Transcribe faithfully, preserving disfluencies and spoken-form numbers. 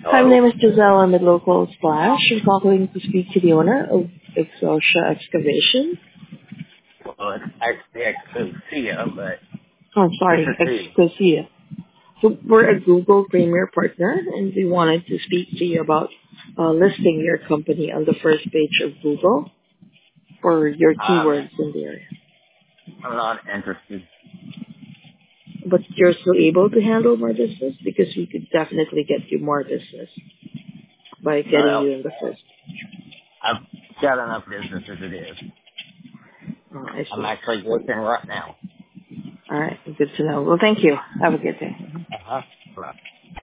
Hi, my Hello? name is Giselle. I'm at Local Splash. I'm calling to speak to the owner of Exosha Excavation. Well, it's actually Exosia, but Oh, I'm this sorry, is he. Excosia. So we're a Google Premier partner, and we wanted to speak to you about uh, listing your company on the first page of Google for your Um, keywords in the area. I'm not interested. But you're still able to handle more business because we could definitely get you more business by getting Well, you in the first. I've got enough business as it is. Oh, I I'm see. actually Well, working right now. all right, good to know. Well, thank you. Have a good day. Uh-huh. Right.